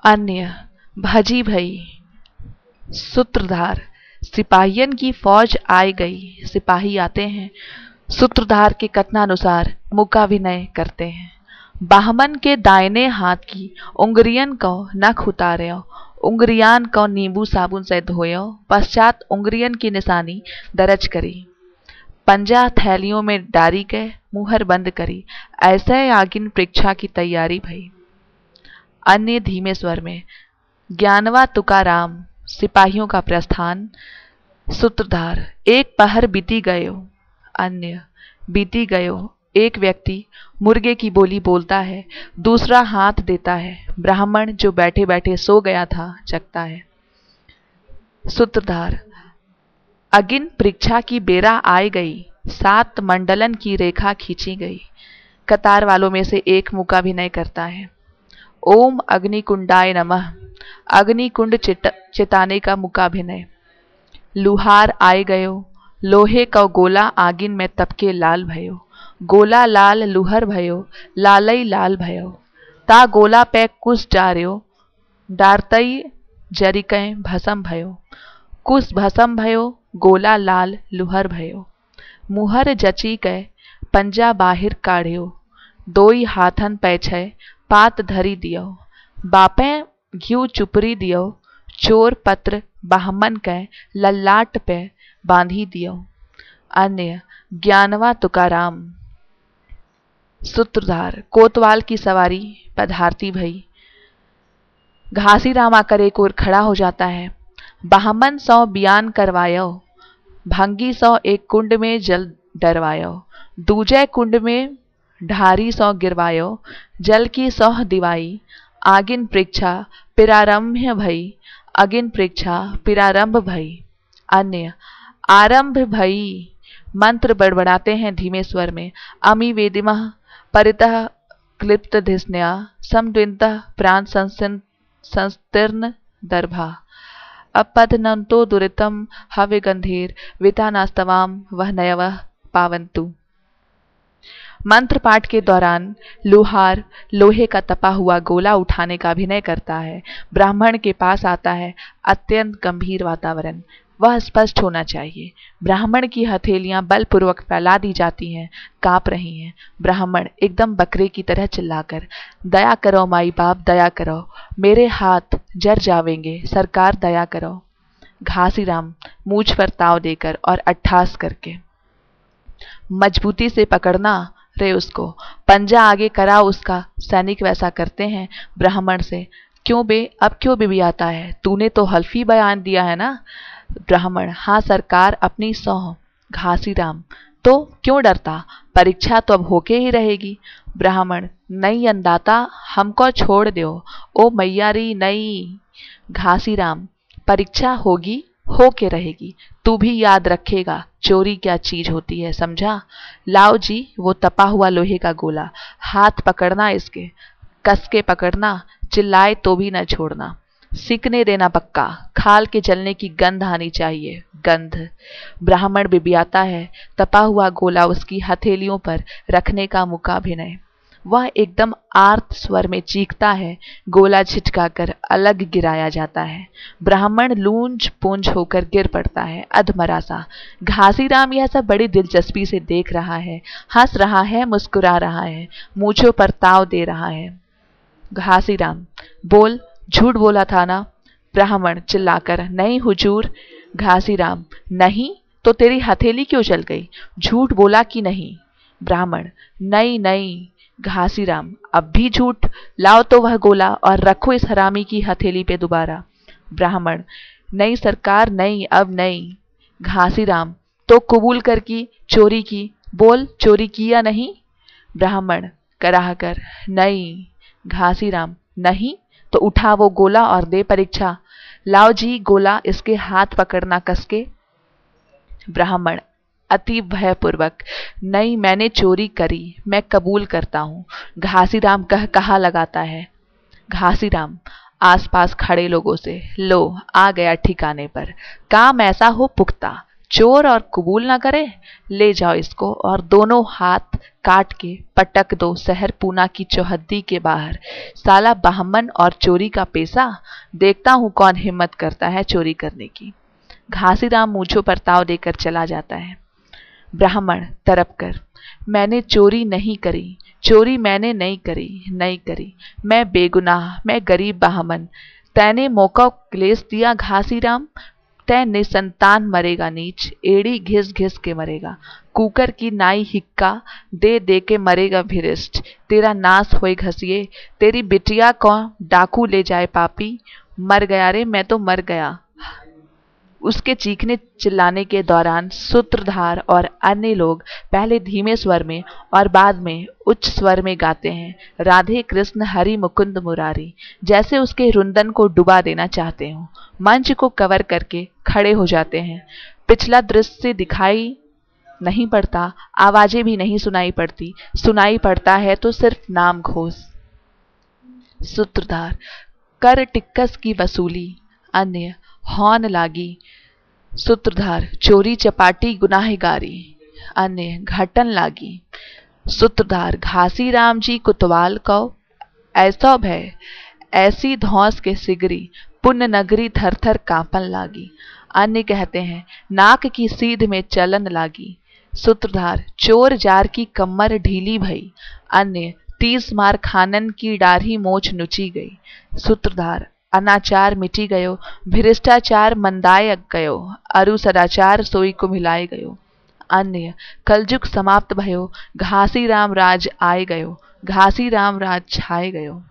अन्य भजी भई सूत्रधार। सिपाहियन की फौज आई गई। सिपाही आते हैं, सूत्रधार के कथनानुसार मूकाभिनय करते हैं। बाहमन के दाहिने हाथ की उंगरियन को नख उतार्यो, उंगरियान को नींबू साबुन से धोयो, पश्चात उंगरियन की निशानी दर्ज करी, पंजा थैलियों में डारी के मुहर बंद करी। ऐसे आगिन परीक्षा की तैयारी भई। अन्य धीमे स्वर में, ज्ञानवा तुकाराम। सिपाहियों का प्रस्थान। सूत्रधार, एक पहर बीती गयो। अन्य, बीती गयो। एक व्यक्ति मुर्गे की बोली बोलता है, दूसरा हाथ देता है। ब्राह्मण जो बैठे बैठे सो गया था जगता है। सूत्रधार, अगिन परीक्षा की बेरा आई गई, 7 मंडलन की रेखा खींची गई। कतार वालों में से एक मूकाभिनय करता है। ओम अग्निकुंडाय नमः। अग्निकुंड चिताने का मूकाभिनय। लुहार आए गयो, लोहे का गोला आगिन में तपके लाल भयो। गोला लाल लुहर भयो, लालई लाल भयो। ता गोला पे कुस डार्यो, डारतई जरिकय भसम भयो। कुस भसम भयो, गोला लाल लुहर भयो। मुहर जची कै पंजा बाहिर काढ़्यो, दोई हाथन पैछय पात धरी दियो। बापे घ्यू चुपरी दियो, चोर पत्र बाहमन कै लल्लाट पे बांधी दियो। अन्य, ज्ञानवा तुकाराम। सूत्रधार, कोतवाल की सवारी पधारती भई। घासीराम आकर एक ओर खड़ा हो जाता है। बाहमन सौ बयान करवायो, भंगी सौ एक कुंड में जल डरवायो। दूजे कुंड में ढारी सौ गिरवायो, जल की सौह दिवाई। आगिन परीक्षा पिरारंभ भई, अगिन परीक्षा पिरारंभ भई। अन्य, आरंभ भई। मंत्र बड़बड़ाते हैं धीमे स्वर में। अमी वेदिमः परितः क्लिप्त धिस्न्या, समद्विन्तः प्राण संस्तीर्ण दर्भा। अपधनन्तो दुरितम हव्य गंधीर, वितानास्तवाम वह नयवः पावन्तु। मंत्र पाठ के दौरान लुहार लोहे का तपा हुआ गोला उठाने का अभिनय करता है। ब्राह्मण के पास आता है। अत्यंत गंभीर वातावरण, वह स्पष्ट होना चाहिए। ब्राह्मण की हथेलियां बलपूर्वक फैला दी जाती हैं, कांप रही हैं। ब्राह्मण एकदम बकरे की तरह चिल्लाकर, दया करो माई बाप, दया करो, मेरे हाथ जर जावेंगे, सरकार दया करो। घासीराम मूछ पर ताव देकर और अट्ठास करके, मजबूती से पकड़ना रे उसको, पंजा आगे करा उसका। सैनिक वैसा करते हैं। ब्राह्मण से, क्यों बे, अब क्यों बिबियाता है, तूने तो हल्फी बयान दिया है ना। ब्राह्मण, हाँ सरकार, अपनी सौंह। घासीराम, तो क्यों डरता, परीक्षा तो अब होके ही रहेगी। ब्राह्मण, नहीं अंदाता, हमको छोड़ दो, ओ मैयारी नहीं। घासीराम, परीक्षा होगी, होके रहेगी, तू भी याद रखेगा चोरी क्या चीज होती है, समझा। लाओ जी वो तपा हुआ लोहे का गोला, हाथ पकड़ना इसके, कस के पकड़ना, चिल्लाए तो भी न छोड़ना, सीखने देना पक्का, खाल के जलने की गंध आनी चाहिए, गंध। ब्राह्मण बिबियाता है। तपा हुआ गोला उसकी हथेलियों पर रखने का मूकाभिनय। वह एकदम आर्त स्वर में चीखता है। गोला छिटकाकर अलग गिराया जाता है। ब्राह्मण लूंज पूंज होकर गिर पड़ता है, अधमरा सा। घासीराम यह सब बड़ी दिलचस्पी से देख रहा है, हंस रहा है, मुस्कुरा रहा है, मूंछों पर ताव दे रहा है। घासीराम, बोल, झूठ बोला था ना। ब्राह्मण चिल्लाकर, नहीं हुजूर। घासीराम, नहीं तो तेरी हथेली क्यों जल गई, झूठ बोला कि नहीं। ब्राह्मण, नहीं नहीं। घासीराम, अब भी झूठ, लाओ तो वह गोला और रखो इस हरामी की हथेली पे दोबारा। ब्राह्मण, नहीं सरकार, नहीं, अब नहीं। घासीराम, तो कबूल कर की चोरी की, बोल चोरी की या नहीं। ब्राह्मण कराह कर, नहीं। घासीराम, नहीं तो उठा वो गोला और दे परीक्षा। लाओ जी गोला, इसके हाथ पकड़ना कसके। ब्राह्मण अति भयपूर्वक, नहीं मैंने चोरी करी, मैं कबूल करता हूं। घासीराम कहा लगाता है। घासीराम आसपास खड़े लोगों से, लो आ गया ठिकाने पर, काम ऐसा हो पुख्ता, चोर और कबूल ना करे, ले जाओ इसको और दोनों हाथ काट के पटक दो शहर पूना की चौहद्दी के बाहर। साला बाहमन और चोरी का पेशा, देखता हूं कौन हिम्मत करता है चोरी करने की। घासीराम मूंछों पर ताव देकर चला जाता है। ब्राह्मण तड़प कर, मैंने चोरी नहीं करी, चोरी मैंने नहीं करी, मैं बेगुनाह, मैं गरीब बाहमन। तैने मौका क्लेश दिया घासीराम, तै निसंतान मरेगा नीच, एड़ी घिस घिस के मरेगा। कुकर की नाई हिक्का दे दे के मरेगा भिरिष्ट, तेरा नाश होए घसिए, तेरी बिटिया को डाकू ले जाए पापी। मर गया रे, मैं तो मर गया। उसके चीखने चिल्लाने के दौरान सूत्रधार और अन्य लोग पहले धीमे स्वर में और बाद में उच्च स्वर में गाते हैं, राधे कृष्ण हरि मुकुंद मुरारी, जैसे उसके रुंदन को डुबा देना चाहते हो। मंच को कवर करके खड़े हो जाते हैं। पिछला दृश्य दिखाई नहीं पड़ता, आवाजें भी नहीं सुनाई पड़ती, सुनाई पड़ता है तो सिर्फ नाम घोष। सूत्रधार, कर टिक्कस की वसूली। अन्य, हौन लागी। सूत्रधार, चोरी चपाटी गुनाहगारी। अन्य, घटन लागी। सूत्रधार, घासीराम जी कुतवाल को ऐसो भय, ऐसी धौंस के सिगरी, पुण्य नगरी थर थर कांपन लागी। अन्य कहते हैं, नाक की सीध में चलन लागी। सूत्रधार, चोर जार की कमर ढीली भई। अन्य, 30 मार खानन की डाढ़ी मोछ नुची गई। सूत्रधार, अनाचार मिटी गयो, भ्रष्टाचार मंदाय गयो, अरु सदाचार सोई को मिलाए गयो। अन्य, कलजुग समाप्त भयो, घासीराम राज आए गयो, घासीराम राज छाए गयो।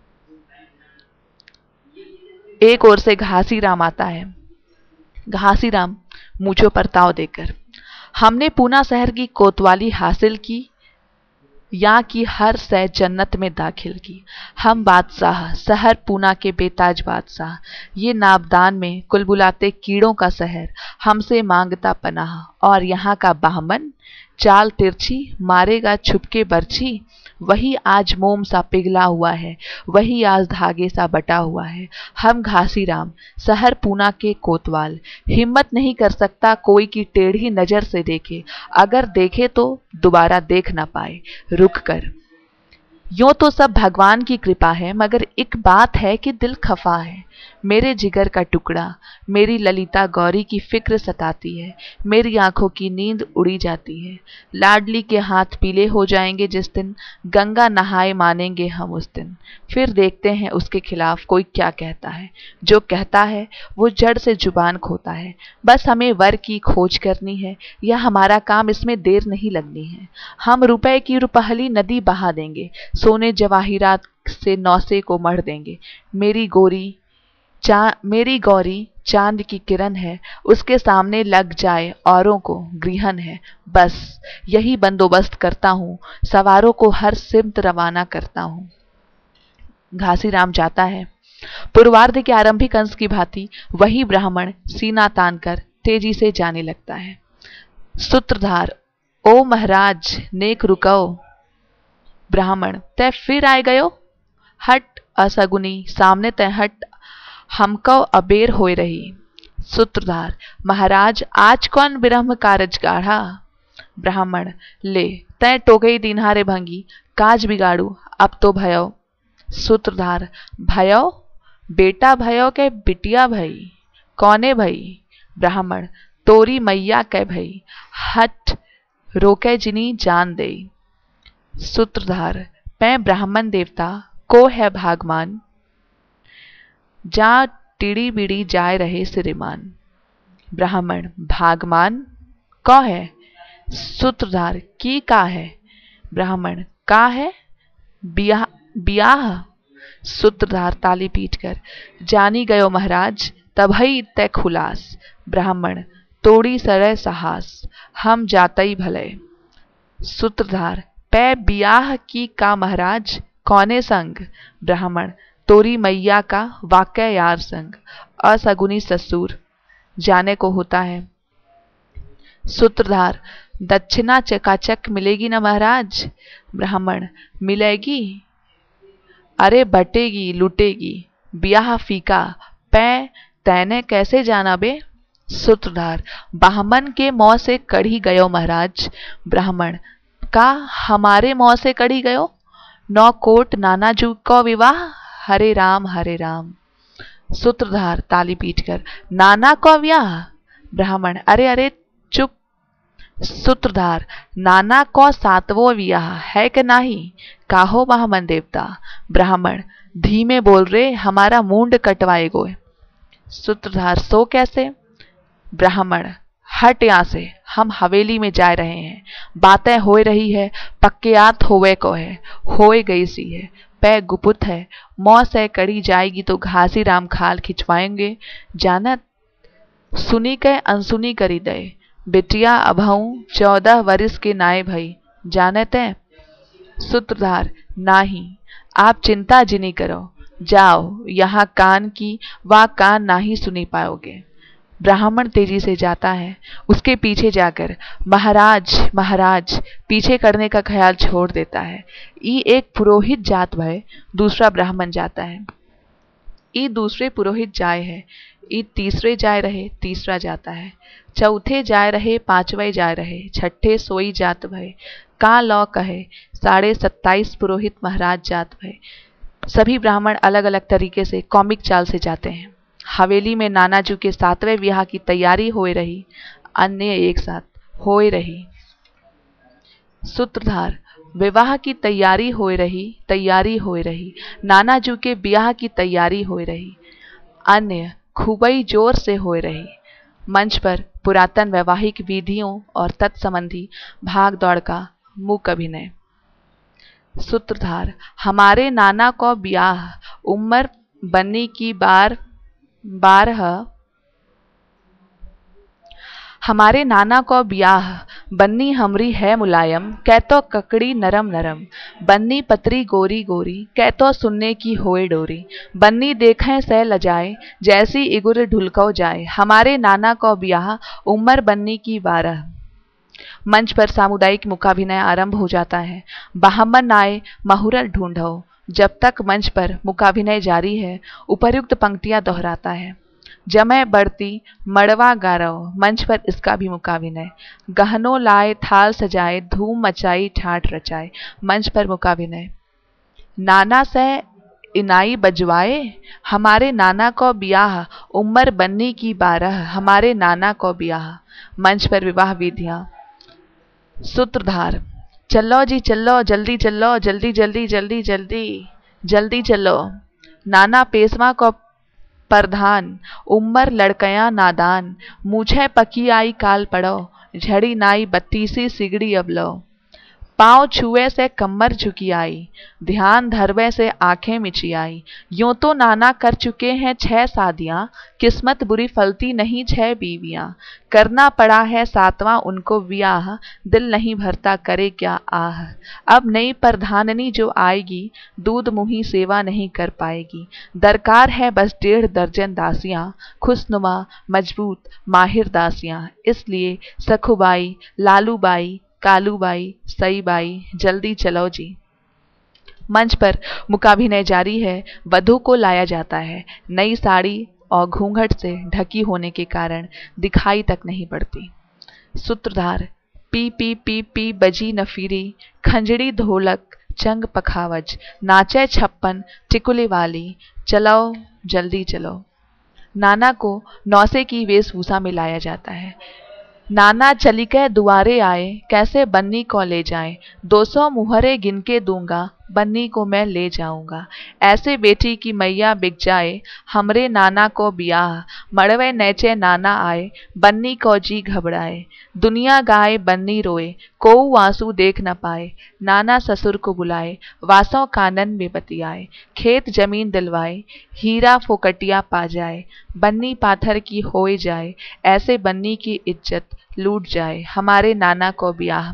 एक ओर से घासीराम आता है। घासीराम मूंछों पर ताव देकर, हमने पूना शहर की कोतवाली हासिल की, यहाँ की हर सै जन्नत में दाखिल की। हम बादशाह, शहर पूना के बेताज बादशाह, ये नाबदान में कुलबुलाते कीड़ों का शहर, हमसे मांगता पनाह। और यहाँ का बाहमन, चाल तिरछी, मारेगा छुपके बर्छी। वही आज मोम सा पिघला हुआ है, वही आज धागे सा बटा हुआ है। हम घासीराम, शहर पूना के कोतवाल, हिम्मत नहीं कर सकता कोई की टेढ़ी नजर से देखे, अगर देखे तो दोबारा देख ना पाए, रुक कर। यूं तो सब भगवान की कृपा है, मगर एक बात है कि दिल खफा है। मेरे जिगर का टुकड़ा, मेरी ललिता गौरी की फिक्र सताती है, मेरी आंखों की नींद उड़ी जाती है। लाडली के हाथ पीले हो जाएंगे जिस दिन, गंगा नहाए मानेंगे हम उस दिन। फिर देखते हैं उसके खिलाफ कोई क्या कहता है। जो कहता है वो जड़ से जुबान खोता है। बस हमें वर की खोज करनी है, यह हमारा काम, इसमें देर नहीं लगनी है। हम रुपए की रुपहली नदी बहा देंगे, सोने जवाहिरात से नौसे को मढ़ देंगे। मेरी गौरी चांद की किरण है, उसके सामने लग जाए औरों को गृहण है। बस यही बंदोबस्त करता हूँ, सवारों को हर सिमत रवाना करता हूँ। घासीराम जाता है। पूर्वार्ध के आरंभिक अंश की भांति वही ब्राह्मण सीना तान कर तेजी से जाने लगता है। सूत्रधार, ओ महाराज नेक रुको। ब्राह्मण, तय फिर आए गयो, हट असगुनी, सामने तय हट, हमको अबेर होए रही। सूत्रधार, महाराज आज कौन ब्रह्म कारज गाढ़ा। ब्राह्मण, ले तय टोकई दिनहारे भंगी, काज बिगाड़ू, अब तो भयो। सूत्रधार, भयो, बेटा भयो के बिटिया भई, कौने भई। ब्राह्मण, तोरी मैया कै भई, हट रोके जिनी जान दे। सूत्रधार, पै ब्राह्मण देवता को है भागमान, जा टिड़ी बिड़ी जाए रहे श्रीमान। ब्राह्मण, भागमान कौ है। सूत्रधार, की का है। ब्राह्मण, का है, बियाह। सूत्रधार ताली पीट कर, जानी गयो महाराज, तभई तय खुलास। ब्राह्मण, तोड़ी सड़े सहास, हम जातई भले। सूत्रधार, पै बियाह की का महाराज, कौने संग। ब्राह्मण, तोरी मैया का वाकई यार संग, असगुनी ससुर, जाने को होता है। सूत्रधार, दक्षिणा चकाचक मिलेगी ना महाराज। ब्राह्मण, मिलेगी, अरे बटेगी लुटेगी, ब्याह फीका, पै तैने कैसे जाना बे। सूत्रधार बाहमन के मुंह से कढ़ी गयो महाराज। ब्राह्मण का हमारे मुंह से कढ़ी गयो। नौ कोट नानाजू को विवाह, हरे राम हरे राम। सूत्रधार ताली पीटकर नाना को व्याह। ब्राह्मण अरे अरे चुप। सूत्रधार नाना को सातवो विवाह है कि नहीं, काहो बाहमन देवता। ब्राह्मण धीमे बोल रे, हमारा मूंड कटवाए गो। सूत्रधार सो कैसे। ब्राह्मण हट यहाँ से, हम हवेली में जा रहे हैं। बातें हो रही है, पक्कियात होवे को है, होए गई सी है। पै गुपुत है, मौ से कड़ी जाएगी तो घासी राम खाल खिंचवाएंगे। जानत सुनी के अनसुनी करी दे, बिटिया अभाऊ 14 वर्ष के नाए भई, जानते। सूत्रधार नाही, आप चिंता जिनी करो, जाओ, यहाँ कान की वा कान नाही सुनी पाओगे। ब्राह्मण तेजी से जाता है। उसके पीछे जाकर महाराज महाराज पीछे करने का ख्याल छोड़ देता है। ई एक पुरोहित जात भय दूसरा ब्राह्मण जाता है। ई दूसरे पुरोहित जाए है। ई तीसरे जाए रहे, तीसरा जाता है। चौथे जाए रहे, पांचवे जाए रहे, छठे सोई जात भय। का लौ कहे 27.5 पुरोहित महाराज जात भय। सभी ब्राह्मण अलग अलग तरीके से कॉमिक चाल से जाते हैं। हवेली में नानाजू के 7वें विवाह की तैयारी हो रही, अन्य एक साथ हो रही। सूत्रधार विवाह की तैयारी हो रही, नानाजू के ब्याह की तैयारी हो रही, अन्य खूबई जोर से हो रही। मंच पर पुरातन वैवाहिक विधियों और तत्संबंधी भाग दौड़ का मूक अभिनय। सूत्रधार हमारे नाना को ब्याह उम्र बन्नी की हमारे नाना को ब्याह बन्नी हमरी है मुलायम, कहतो ककड़ी नरम नरम। बन्नी पतरी गोरी गोरी, कहतो सुनने की होए डोरी। बन्नी देखें से लजाए, जैसी इगुर ढुलको जाए। हमारे नाना को ब्याह उम्र बन्नी की 12। मंच पर सामुदायिक मुकाभिनय आरंभ हो जाता है। बाहमन आए मुहूर्त ढूंढो। जब तक मंच पर मुकाभिनय जारी है, उपर्युक्त पंक्तियां दोहराता है। जमै बढ़ती मड़वा गारव, मंच पर इसका भी मुकाभिनय। गहनों लाए थाल सजाए, धूम मचाई ठाठ रचाए, मंच पर मुकाभिनय। नाना से इनाई बजवाए, हमारे नाना को ब्याह उम्र बन्नी की 12। हमारे नाना को ब्याह, मंच पर विवाह विधियां। सूत्रधार चलो जी चलो, जल्दी चलो, जल्दी जल्दी जल्दी जल्दी जल्दी चलो। नाना पेशवा को प्रधान, उम्र लड़कया नादान। मुझे पकी आई काल पड़ो, झड़ी नाई 32 सिगड़ी अब लो। पाँव छुए से कमर झुकी आई, ध्यान धरवे से आंखें मिची आई। यूं तो नाना कर चुके हैं 6 शादियां, किस्मत बुरी फलती नहीं 6 बीवियां। करना पड़ा है 7वां उनको ब्याह, दिल नहीं भरता करे क्या आह। अब नई प्रधाननी जो आएगी, दूध मुही सेवा नहीं कर पाएगी। दरकार है बस 1.5 दर्जन दासियां, खुशनुमा मजबूत माहिर दासियां। इसलिए सखुबाई, लालूबाई, कालूबाई, सईबाई, जल्दी चलो जी। मंच पर मुकाभिनय जारी है। वधू को लाया जाता है। नई साड़ी और घूंघट से ढकी होने के कारण दिखाई तक नहीं पड़ती। सूत्रधार पी पी पी पी बजी नफीरी, खंजड़ी ढोलक चंग पखावज। नाचे 56 टिकुले वाली, चलो जल्दी चलो। नाना को नौसे की वेशभूषा में लाया जाता है। नाना चलिके दुआरे आए, कैसे बन्नी को ले जाए। 200 मुहरे गिन के दूंगा, बन्नी को मैं ले जाऊंगा। ऐसे बेटी की मैया बिक जाए, हमरे नाना को ब्याह। मड़वे नेचे नाना आए, बन्नी को जी घबराए। दुनिया गाए बन्नी रोए, कोऊ आंसू देख न पाए। नाना ससुर को बुलाए, वासों कानन में बतियाए। खेत जमीन दिलवाए, हीरा फोकटिया पा जाए। बन्नी पाथर की होए जाए, ऐसे बन्नी की इज्जत लूट जाए। हमारे नाना को ब्याह।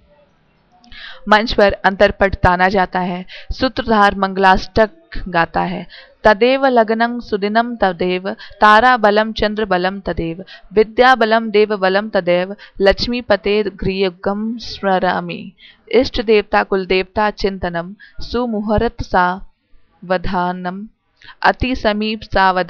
मंच पर अंतरपट ताना जाता है। सूत्रधार मंगलाष्टक गाता है। तदेव लग्नं सुदिनं तदेव, तारा बलम चंद्र बलम तदेव। विद्या बलम देव बलम तदेव, लक्ष्मीपते गृहगम स्मरामि। इष्ट देवता कुल देवता चिंतनम, सुमुहूर्त सावधानम, अति समीप सावध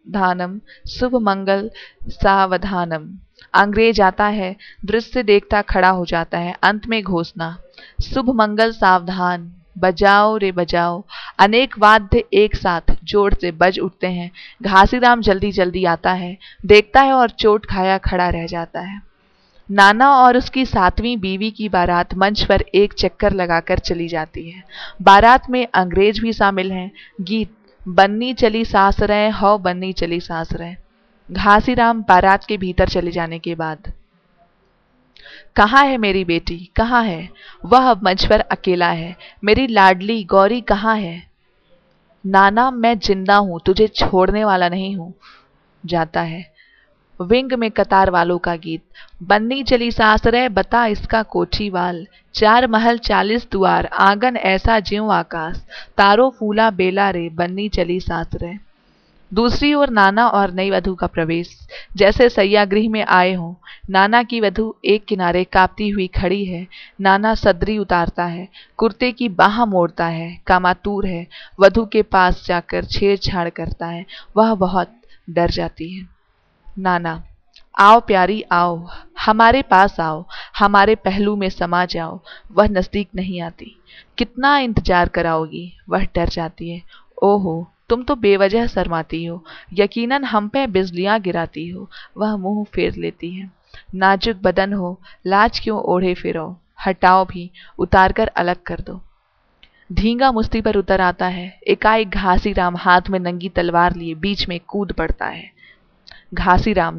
सावधानम, शुभ मंगल सावधानम। अंग्रेज आता है, दृश्य देखता खड़ा हो जाता है, अंत में घोषणा, शुभ मंगल सावधान, बजाओ रे बजाओ। अनेक वाद्य एक साथ जोर से बज उठते हैं। घासीराम जल्दी जल्दी आता है, देखता है और चोट खाया खड़ा रह जाता है। नाना और उसकी 7वीं बीवी की बारात मंच पर एक चक्कर लगाकर चली जाती है। बारात में अंग्रेज भी शामिल हैं। गीत, बन्नी चली सासरें हौ बन्नी चली सासरें। घासीराम बारात के भीतर चले जाने के बाद, कहाँ है मेरी बेटी, कहाँ है? वह अब मंच पर अकेला है। मेरी लाडली गौरी कहाँ है? नाना, मैं जिंदा हूं, तुझे छोड़ने वाला नहीं हूं। जाता है। विंग में कतार वालों का गीत, बन्नी चली सासरे बता इसका कोठी वाल। 4 महल 40 द्वार, आंगन ऐसा ज्यों आकाश। तारो फूला बेला रे, बन्नी चली सासरे। दूसरी ओर नाना और नई वधू का प्रवेश। जैसे सैयागृह में आए हों। नाना की वधू एक किनारे कांपती हुई खड़ी है। नाना सदरी उतारता है, कुर्ते की बाह मोड़ता है, कामातुर है। वधू के पास जाकर छेड़छाड़ करता है। वह बहुत डर जाती है। नाना, आओ प्यारी आओ, हमारे पास आओ, हमारे पहलू में समा जाओ। वह नजदीक नहीं आती। कितना इंतजार कराओगी? वह डर जाती है। ओहो, तुम तो बेवजह शर्माती हो, यकीनन हम पे बिजलियां गिराती हो। वह मुंह फेर लेती है। नाजुक बदन हो, लाज क्यों ओढ़े फिरो? हटाओ भी, उतार कर अलग कर दो। धींगा मुश्ती पर उतर आता है। एकाएक घासीराम हाथ में नंगी तलवार लिए बीच में कूद पड़ता है। घासीराम,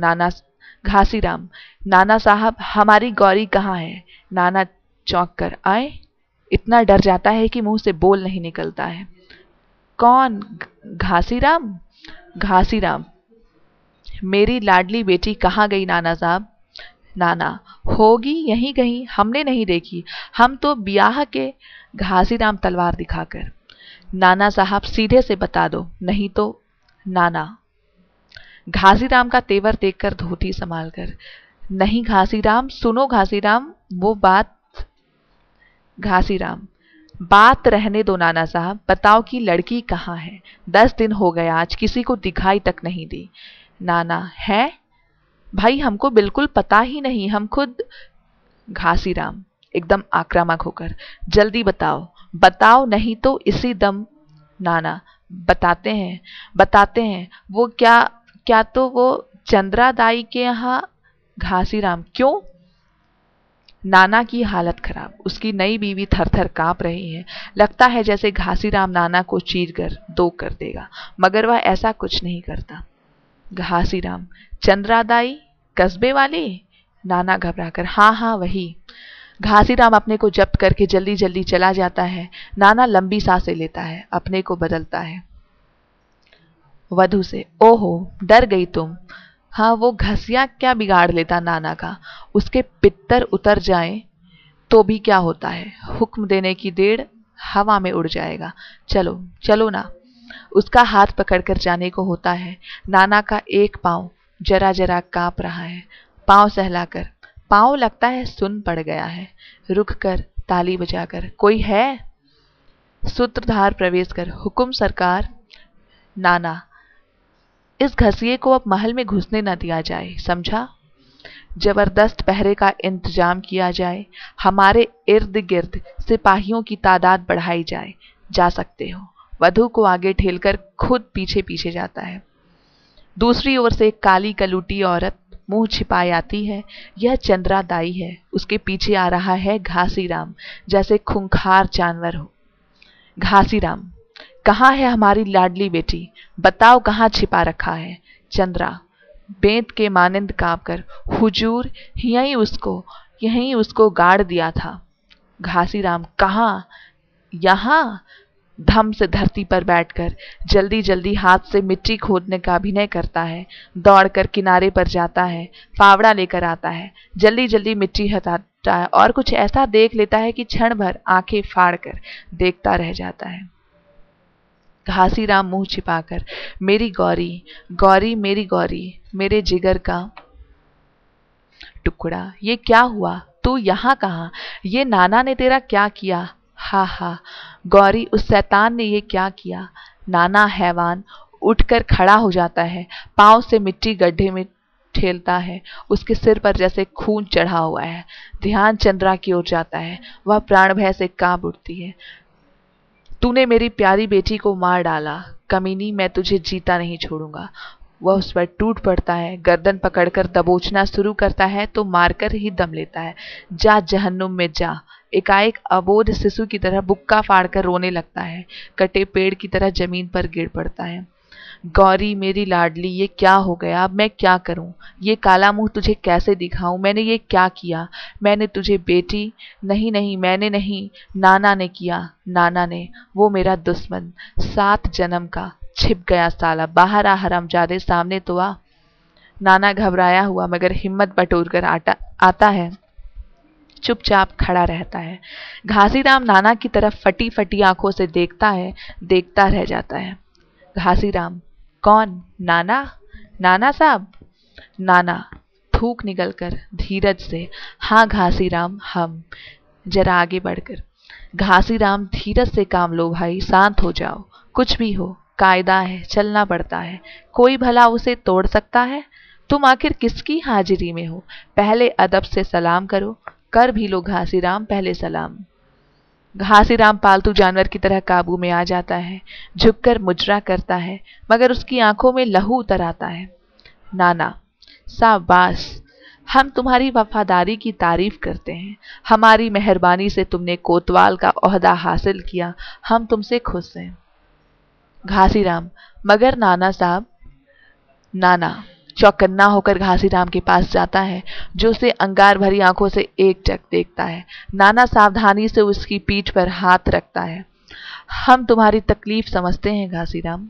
नाना साहब, हमारी गौरी कहाँ है? नाना चौंक कर, आए? इतना डर जाता है कि मुंह से बोल नहीं निकलता है। कौन? घासीराम? घासीराम, मेरी लाडली बेटी कहाँ गई नाना साहब? नाना, होगी यहीं कहीं, हमने नहीं देखी, हम तो ब्याह के। घासीराम तलवार दिखाकर, नाना साहब सीधे से बता दो, नहीं तो। नाना, घासीराम का तेवर देखकर धोती संभाल कर, नहीं घासीराम, सुनो घासीराम, वो बात। घासीराम, बात रहने दो नाना साहब, बताओ कि लड़की कहाँ है? 10 दिन हो गए आज, किसी को दिखाई तक नहीं दी। नाना, है भाई, हमको बिल्कुल पता ही नहीं, हम खुद। घासीराम एकदम आक्रामक होकर, जल्दी बताओ, बताओ नहीं तो इसी दम। नाना, बताते हैं, वो क्या तो वो चंद्रा दाई के यहाँ। घासीराम, क्यों? नाना की हालत खराब। उसकी नई बीवी थर-थर कांप रही है। लगता है जैसे घासीराम नाना को चीरकर दो कर देगा, मगर वह ऐसा कुछ नहीं करता। घासीराम, चंद्रा दाई, कस्बे वाली? नाना घबराकर, हाँ हाँ वही। घासीराम अपने को जब्त करके जल्दी जल्दी चला जाता है। नाना लंबी सांसें लेता है, अपने को बदलता है। वधू से, ओहो, डर गई तुम? हाँ, वो घसिया क्या बिगाड़ लेता नाना का? उसके पित्तर उतर जाए तो भी क्या होता है, हुक्म देने की देर, हवा में उड़ जाएगा। चलो चलो ना। उसका हाथ पकड़कर जाने को होता है। नाना का एक पांव जरा जरा कांप रहा है। पांव सहलाकर, पांव लगता है सुन पड़ गया है। रुक कर ताली बजाकर, कोई है? सूत्रधार प्रवेश कर, हुकुम सरकार। नाना, इस घसिये को अब महल में घुसने न दिया जाए, समझा? जबरदस्त पहरे का इंतजाम किया जाए। हमारे इर्द गिर्द सिपाहियों की तादाद बढ़ाई जाए। जा सकते हो। वधू को आगे ठेलकर खुद पीछे पीछे जाता है। दूसरी ओर से एक काली कलूटी औरत मुंह छिपाए आती है। यह चंद्रा दाई है। उसके पीछे आ रहा है घासीराम, जैसे खूंखार जानवर हो। घासीराम, कहाँ है हमारी लाडली बेटी? बताओ कहाँ छिपा रखा है? चंद्रा बेंत के मानिंद कांप कर, हुजूर, यहीं उसको गाड़ दिया था। घासीराम, कहाँ? यहाँ। धम से धरती पर बैठकर जल्दी जल्दी हाथ से मिट्टी खोदने का अभिनय करता है। दौड़कर किनारे पर जाता है, फावड़ा लेकर आता है, जल्दी जल्दी मिट्टी हटाता है और कुछ ऐसा देख लेता है कि क्षण भर आंखें फाड़ कर देखता रह जाता है। घासीराम मुंह छिपाकर, मेरी गौरी, गौरी मेरी गौरी, मेरे जिगर का टुकड़ा, ये क्या हुआ? तू यहाँ कहाँ? ये नाना ने तेरा क्या किया? हा हा, गौरी, उस शैतान ने ये क्या किया? नाना हैवान, उठकर खड़ा हो जाता है, पांव से मिट्टी गड्ढे में ठेलता है। उसके सिर पर जैसे खून चढ़ा हुआ है। ध्यान चंद्रा की ओर जाता है। वह प्राण भय से कांप उठती है। तूने मेरी प्यारी बेटी को मार डाला, कमीनी, मैं तुझे जीता नहीं छोड़ूंगा। वह उस पर टूट पड़ता है, गर्दन पकड़कर दबोचना शुरू करता है तो मारकर ही दम लेता है। जा जहन्नुम में जा। एकाएक अबोध शिशु की तरह बुक्का फाड़कर रोने लगता है। कटे पेड़ की तरह जमीन पर गिर पड़ता है। गौरी मेरी लाडली, ये क्या हो गया? अब मैं क्या करूं? ये काला मुंह तुझे कैसे दिखाऊं? मैंने ये क्या किया? मैंने तुझे बेटी नहीं, नहीं मैंने नहीं, नाना ने किया, नाना ने, वो मेरा दुश्मन 7 जन्म का। छिप गया साला, बाहर आ हरामजादे, सामने तो आ। नाना घबराया हुआ मगर हिम्मत बटोरकर आता है। चुपचाप खड़ा रहता है। घासीराम नाना की तरफ फटी फटी आंखों से देखता है, देखता रह जाता है। घासीराम, कौन? नाना? नाना साहब? नाना थूक निकलकर धीरज से, हाँ घासीराम, हम। जरा आगे बढ़कर, घासीराम धीरज से काम लो भाई, शांत हो जाओ। कुछ भी हो, कायदा है, चलना पड़ता है। कोई भला उसे तोड़ सकता है? तुम आखिर किसकी हाजिरी में हो? पहले अदब से सलाम करो। कर भी लो घासीराम, पहले सलाम। घासीराम पालतू जानवर की तरह काबू में आ जाता है। झुककर मुजरा करता है मगर उसकी आंखों में लहू उतर आता है। नाना, शाबाश, हम तुम्हारी वफादारी की तारीफ करते हैं। हमारी मेहरबानी से तुमने कोतवाल का ओहदा हासिल किया, हम तुमसे खुश हैं। घासीराम, मगर नाना साहब। नाना चौकन्ना होकर घासीराम के पास जाता है, जो उसे अंगार भरी आंखों से एकटक देखता है। नाना सावधानी से उसकी पीठ पर हाथ रखता है। हम तुम्हारी तकलीफ समझते हैं घासीराम।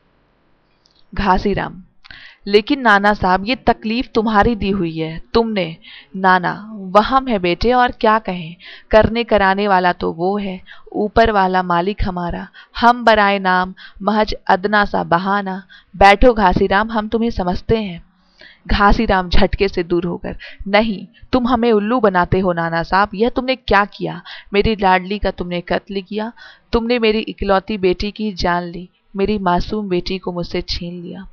घासीराम, लेकिन नाना साहब, ये तकलीफ तुम्हारी दी हुई है, तुमने। नाना, वहम है बेटे, और क्या कहें? करने कराने वाला तो वो है, ऊपर वाला मालिक हमारा। हम बराए नाम महज अदना सा बहाना। बैठो घासीराम, हम तुम्हें समझते हैं। घासीराम झटके से दूर होकर, नहीं, तुम हमें उल्लू बनाते हो नाना साहब। यह तुमने क्या किया? मेरी लाडली का तुमने कत्ल किया। तुमने मेरी इकलौती बेटी की जान ली। मेरी मासूम बेटी को मुझसे छीन लिया।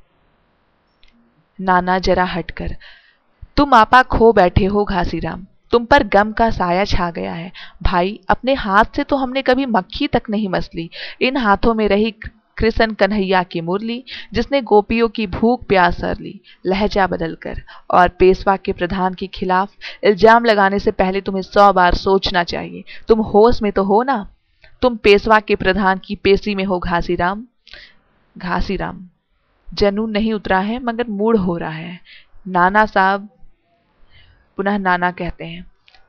नाना जरा हटकर, तुम आपा खो बैठे हो घासीराम। तुम पर गम का साया छा गया है। भाई, अपने हाथ से तो हमने कभी मक्खी तक नहीं मसली। इन हाथों में रही कृष्ण कन्हैया की मुरली, जिसने गोपियों की भूख प्यास सर ली। लहजा बदलकर, और पेशवा के प्रधान के खिलाफ इल्जाम लगाने से पहले तुम्हें 100 बार सोचना चाहिए। तुम होश में तो हो ना? तुम पेशवा के प्रधान की पेशी में हो घासीराम। घासीराम, जनून नहीं उतरा है मगर मूड हो रहा है। नाना साहब, पुनः नाना कहते हैं,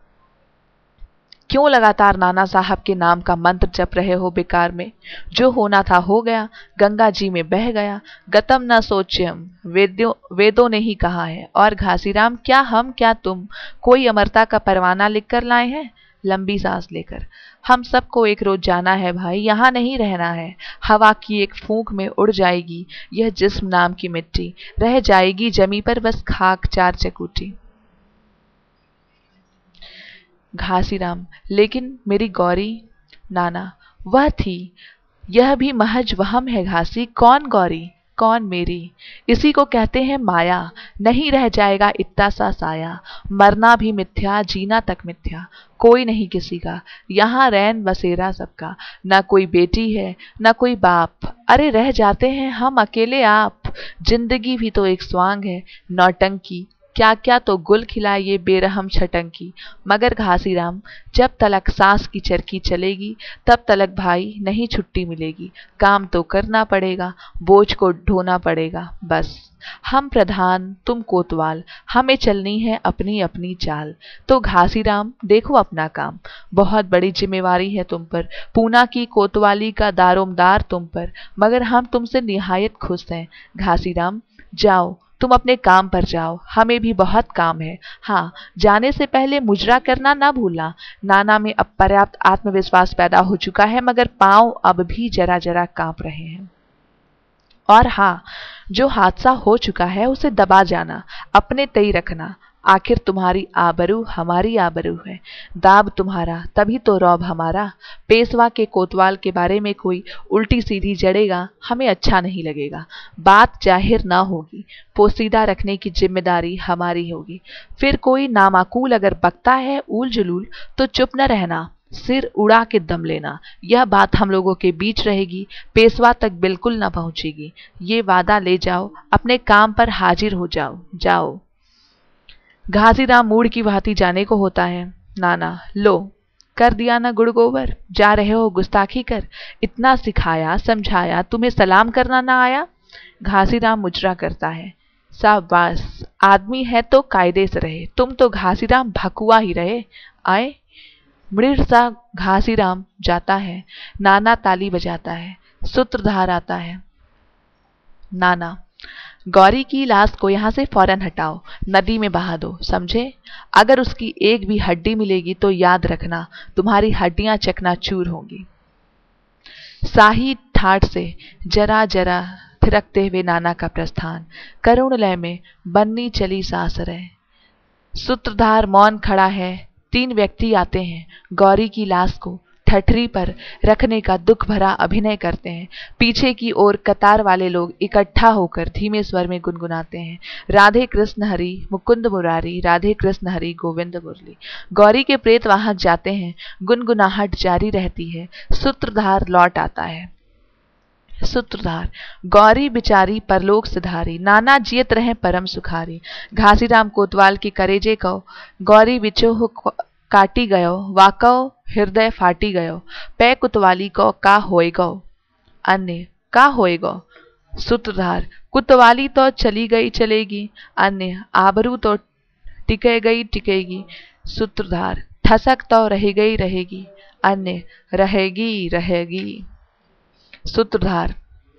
क्यों लगातार नाना साहब के नाम का मंत्र जप रहे हो बेकार में? जो होना था हो गया, गंगा जी में बह गया। गतम न सोच्यम, वेदों ने ही कहा है। और घासीराम, क्या हम, क्या तुम कोई अमरता का परवाना लिख कर लाए हैं? लंबी सांस लेकर, हम सबको एक रोज जाना है भाई, यहां नहीं रहना है। हवा की एक फूंक में उड़ जाएगी यह जिस्म नाम की मिट्टी, रह जाएगी जमी पर बस खाक 4 चकूटी। घासीराम, लेकिन मेरी गौरी? नाना, वह थी, यह भी महज वहम है घासी। कौन गौरी? कौन मेरी? इसी को कहते हैं माया। नहीं रह जाएगा इतना सा साया। मरना भी मिथ्या, जीना तक मिथ्या। कोई नहीं किसी का, यहाँ रैन बसेरा सबका। ना कोई बेटी है, ना कोई बाप। अरे रह जाते हैं हम अकेले आप। जिंदगी भी तो एक स्वांग है, नौटंकी। क्या क्या तो गुल खिलाए ये बेरहम छटंकी। मगर घासीराम, जब तलक सांस की चरखी चलेगी, तब तलक भाई नहीं छुट्टी मिलेगी। काम तो करना पड़ेगा, बोझ को ढोना पड़ेगा। बस हम प्रधान, तुम कोतवाल, हमें चलनी है अपनी अपनी चाल। तो घासीराम, देखो अपना काम, बहुत बड़ी जिम्मेवारी है तुम पर। पूना की कोतवाली का दारोमदार तुम पर, मगर हम तुमसे निहायत खुश हैं। घासीराम, जाओ, तुम अपने काम पर जाओ, हमें भी बहुत काम है। हाँ, जाने से पहले मुजरा करना ना भूलना। नाना में अब पर्याप्त आत्मविश्वास पैदा हो चुका है मगर पांव अब भी जरा जरा कांप रहे हैं। और हाँ, जो हादसा हो चुका है उसे दबा जाना, अपने तय रखना। आखिर तुम्हारी आबरू हमारी आबरू है, दाब तुम्हारा तभी तो रौब हमारा। पेशवा के कोतवाल के बारे में कोई उल्टी सीधी जड़ेगा, हमें अच्छा नहीं लगेगा। बात जाहिर ना होगी, पोसीदा रखने की जिम्मेदारी हमारी होगी। फिर कोई नामाकूल अगर बकता है ऊल जुलूल तो चुप न रहना, सिर उड़ा के दम लेना। यह बात हम लोगों के बीच रहेगी, पेशवा तक बिल्कुल न पहुंचेगी। ये वादा ले जाओ, अपने काम पर हाजिर हो जाओ। जाओ। घासीराम मूड की भांति जाने को होता है। नाना, लो कर दिया ना गुड़ गोबर, जा रहे हो गुस्ताखी कर। इतना सिखाया समझाया, तुम्हें सलाम करना ना आया। घासीराम मुजरा करता है। शाबाश, आदमी है तो कायदे से रहे, तुम तो घासीराम भकुआ ही रहे। आए। मृड़ सा घासीराम जाता है। नाना ताली बजाता है। सूत्रधार आता है। नाना, गौरी की लाश को यहां से फौरन हटाओ, नदी में बहा दो, समझे? अगर उसकी एक भी हड्डी मिलेगी तो याद रखना, तुम्हारी हड्डियां चकनाचूर होंगी। शाही ठाठ से जरा जरा थिरकते हुए नाना का प्रस्थान। करुण लय में बन्नी चली सासरे। सूत्रधार मौन खड़ा है। 3 व्यक्ति आते हैं। गौरी की लाश को ठठरी पर रखने का दुख भरा अभिनय करते हैं। पीछे की ओर कतार वाले लोग इकट्ठा होकर धीमे स्वर में गुनगुनाते हैं, राधे कृष्ण हरि मुकुंद मुरारी, राधे कृष्ण हरि गोविंद मुरली। गौरी के प्रेत वहां जाते हैं। गुनगुनाहट जारी रहती है। सूत्रधार लौट आता है। सूत्रधार, गौरी बिचारी परलोक सिधारी, नाना जियत रहे परम सुखारी। घासीराम कोतवाल की करेजे को गौरी बिचोह काटी गयो, वाको हृदय फाटी गयो। पै कुतवाली को का होएगो। अन्य, का होएगो। सूत्रधार, कुतवाली तो चली गई चलेगी, अन्य आबरू तो टिके गई टिकेगी। सूत्रधार, ठसक तो रह गई रहेगी, अन्य रहेगी रहेगी। सूत्रधार,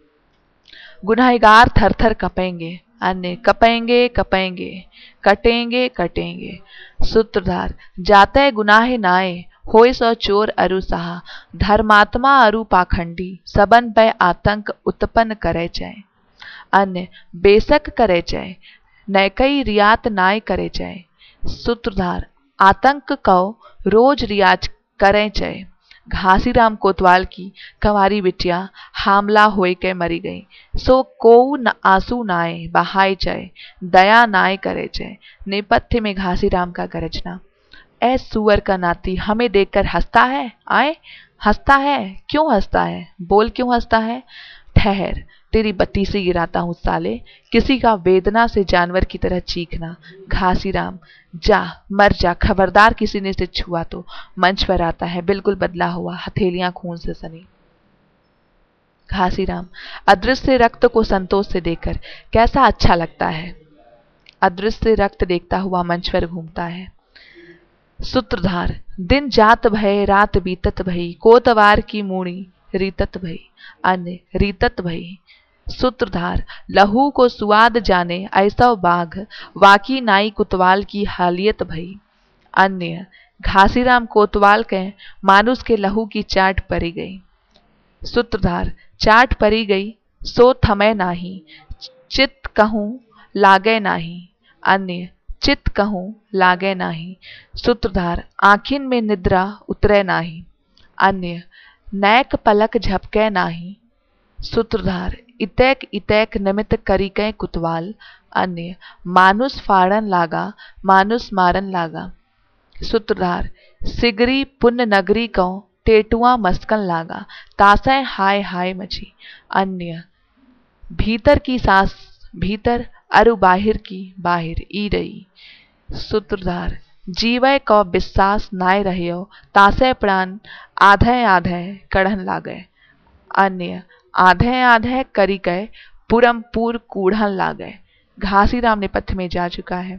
गुनहगार थर थर कपेंगे, अन्य कपेंगे कपेंगे, कटेंगे कटेंगे। सूत्रधार, जाते गुनाह नाए, होय सो चोर अरु सहा, धर्मात्मा अरु पाखंडी, सबन पे आतंक उत्पन्न करे चै। अन्य, बेशक करे चै, नैकई रियात नाय करे चै। सूत्रधार, आतंक को रोज रियाज करें चै। घासीराम कोतवाल की कंवारी बिटिया हामला होए के मरी गई, सो कोऊ न आंसू नाए बहाय चै, दया नाय करे चै। नेपथ्य में घासीराम का गरजना। ऐ सुअर का नाती हमें देखकर हंसता है। आए, हंसता है, क्यों हंसता है? बोल क्यों हंसता है? ठहर, तेरी बत्ती से गिराता हूं साले, किसी का वेदना से जानवर की तरह चीखना। घासीराम, जा मर जा, खबरदार किसी ने इसे छुआ तो। मंच पर आता है, बिल्कुल बदला हुआ, हथेलियां खून से सनी। घासीराम, अदृश्य रक्त को संतोष से देखकर कैसा अच्छा लगता है। अदृश्य रक्त देखता हुआ मंच पर घूमता है। सूत्रधार, दिन जात भय रात बीतत भई, कोतवार की मूणी रीतत भई। अन्य, रीतत भई। सूत्रधार, लहू को सुआद जाने ऐसा बाघ, वाकी नाई कुतवाल की हालियत भई। अन्य, घासीराम कोतवाल के मानुष के लहू की चाट परी गई। सूत्रधार, चाट परी गई सो थमे नाही, चित कहूं लागे नाही। अन्य, चित कहूं लागे नाही। सूत्रधार, आखिन में निद्रा उतरे नाही। अन्य, नैक पलक झपके नाही। सूत्रधार, इतैक इतैक निमित्त करिकै कुतवाल। अन्य, मानुष फाड़न लागा, मानुष मारन लागा। सूत्रधार, सिगरी पुण्य नगरी को टेटुआ मस्कन लागा, तासै हाय हाय मची। अन्य, भीतर की सांस भीतर अरु बाहिर की बाहिर ई रही। सूत्रधार, जीवय को विश्वास नाय रहियो, तासै प्राण आधे आधे कढ़न लागे। अन्य, आधे आधे करिकै पुरमपुर कूढ़न लागे। घासीराम नेपथ्य में जा चुका है।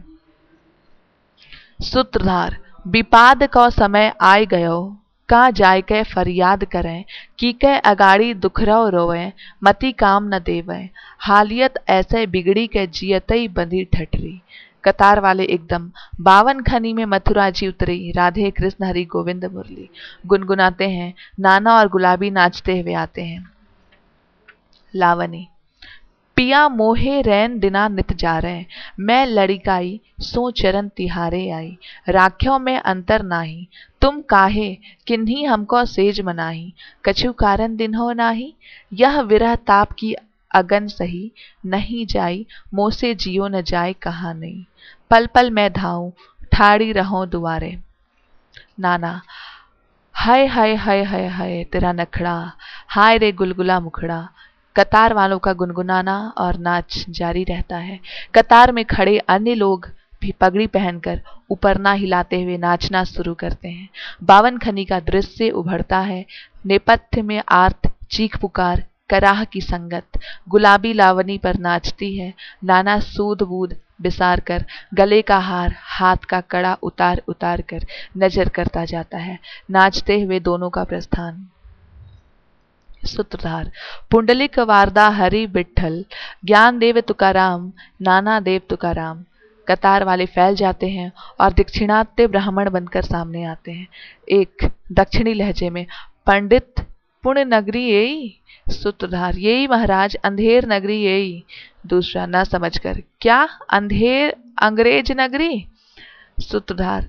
सूत्रधार, विपाद को समय आय गयो, का जाय के फरियाद करें, की के अगाड़ी दुखरव रोवें, मति काम न देवें। हालियत ऐसे बिगड़ी के जियतई बंधी ठठरी। कतार वाले एकदम 52 खनी में मथुरा जी उतरी, राधे कृष्ण हरि गोविंद मुरली गुनगुनाते हैं। नाना और गुलाबी नाचते हुए आते हैं। लावनी, पिया मोहे रैन दिना नित जा रहे, मैं लड़िकाई सो चरण तिहारे आई, राख्यों में अंतर नाही, तुम काहे किन्ही हमको सेज मनाही, कछु कारण दिन हो नाही, यह विरह ताप की अगन सही, नहीं जाई मोसे जियो न जाए कहा नहीं, पल पल मैं धाऊं ठाड़ी रहो दुआरे। नाना, हाय हाय हाय हाय हाय तेरा नखड़ा, हाय रे गुलगुला मुखड़ा। कतार वालों का गुनगुनाना और नाच जारी रहता है। कतार में खड़े अन्य लोग भी पगड़ी पहनकर ऊपरना हिलाते हुए नाचना शुरू करते हैं। बावन खनी का दृश्य उभरता है। नेपथ्य में आर्त चीख पुकार, कराह की संगत गुलाबी लावनी पर नाचती है। नाना सूद बूद बिसार कर गले का हार, हाथ का कड़ा उतार उतार कर नजर करता जाता है। नाचते हुए दोनों का प्रस्थान। सूत्रधार। पुंडलिक वारदा हरि विठ्ठल, ज्ञान देव तुकाराम, नाना देव तुकाराम। कतार वाले फैल जाते हैं और दक्षिणात्य ब्राह्मण बनकर सामने आते हैं। एक दक्षिणी लहजे में, पंडित पुण्य नगरी यही। सूत्रधार। यही महाराज, अंधेर नगरी यही। दूसरा न समझकर, क्या अंधेर अंग्रेज नगरी? सूत्रधार।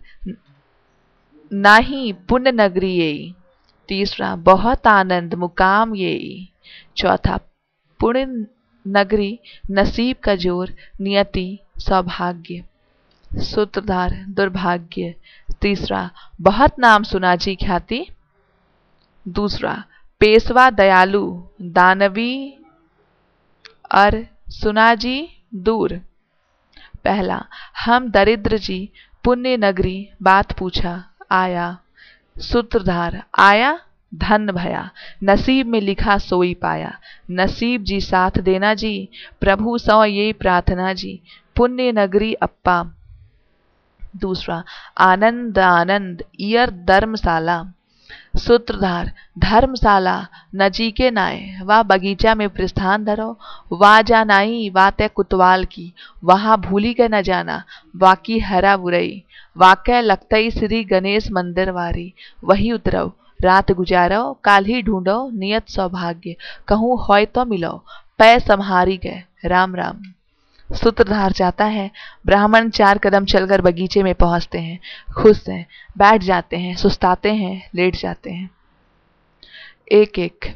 नाही पुण्य नगरी यही। तीसरा, बहुत आनंद मुकाम यही। चौथा, पुण्य नगरी नसीब का जोर, नियति सौभाग्य। सूत्रधार। दुर्भाग्य। तीसरा, बहुत नाम सुना जी ख्याति। दूसरा, पेशवा दयालु, दानवी और सुना जी दूर। पहला, हम दरिद्र जी पुण्य नगरी बात पूछा आया। सूत्रधार। आया धन भया, नसीब में लिखा सोई पाया। नसीब जी साथ देना जी, प्रभु सौ ये प्रार्थना जी, पुण्य नगरी अप्पा। दूसरा, आनंद आनंद ईयर धर्मशाला। सूत्रधार। धर्मशाला नजी के नाय, वा बगीचा में प्रस्थान धरो, वा जानाई वा तय कुतवाल की, वहां भूली के न जाना, वाकी हरा बुरई, वाकय लगतई श्री गणेश मंदिर वारी, वही उतरो रात गुजारो, काल ही ढूंढो नियत सौभाग्य, कहूँ होय तो मिलो, पै सम्हारी गए राम राम। सूत्रधार जाता है। ब्राह्मण 4 कदम चलकर बगीचे में पहुंचते हैं। खुश हैं, बैठ जाते हैं, सुस्ताते हैं, लेट जाते हैं। एक एक।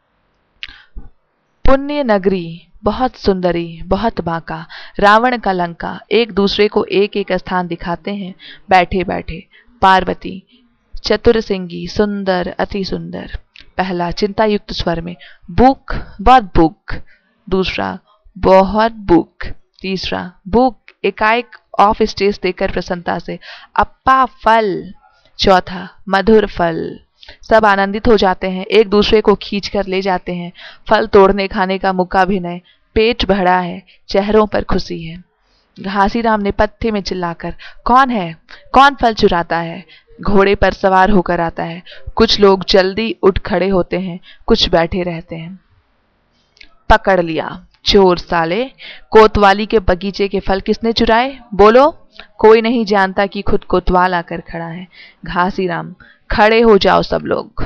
पुण्य नगरी बहुत सुंदरी, बहुत बांका, रावण का लंका, एक दूसरे को एक एक स्थान दिखाते हैं। बैठे बैठे। पार्वती। चतुर सिंगी, सुंदर अति सुंदर। पहला चिंता युक्त स्वर में, भूख बहुत भूख। दूसरा, बहुत भूख। तीसरा, भूख एकाएक ऑफ स्टेज देकर प्रसन्नता से, अप्पा फल। चौथा, मधुर फल। सब आनंदित हो जाते हैं, एक दूसरे को खींच कर ले जाते हैं। फल तोड़ने खाने का मुक्का भी नहीं, पेट भरा है, चेहरों पर खुशी है। घासीराम ने पत्थे में चिल्लाकर, कौन है, कौन फल चुराता है? घोड़े पर सवार होकर आता है। कुछ लोग जल्दी उठ खड़े होते हैं, कुछ बैठे रहते हैं। पकड़ लिया चोर साले, कोतवाली के बगीचे के फल किसने चुराए? बोलो। कोई नहीं जानता कि खुद कोतवाल आकर खड़ा है। घासीराम। खड़े हो जाओ सब लोग।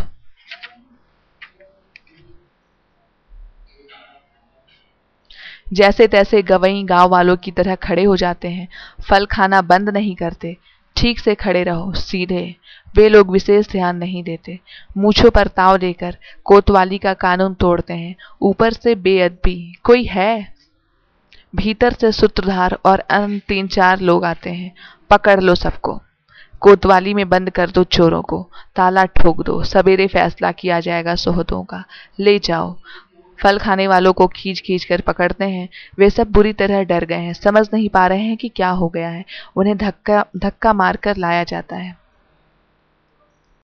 जैसे तैसे गवई गांव वालों की तरह खड़े हो जाते हैं। फल खाना बंद नहीं करते। ठीक से खड़े रहो, सीधे। वे लोग विशेष ध्यान नहीं देते। मूछों पर ताव देकर कोतवाली का कानून तोड़ते हैं। ऊपर से बेअदबी। कोई है? भीतर से सूत्रधार और अन्य 3-4 लोग आते हैं। पकड़ लो सबको, कोतवाली में बंद कर दो चोरों को, ताला ठोक दो, सवेरे फैसला किया जाएगा सोहदों का। ले जाओ। फल खाने वालों को खींच खींच कर पकड़ते हैं। वे सब बुरी तरह डर गए हैं, समझ नहीं पा रहे हैं कि क्या हो गया है। उन्हें धक्का मारकर लाया जाता है।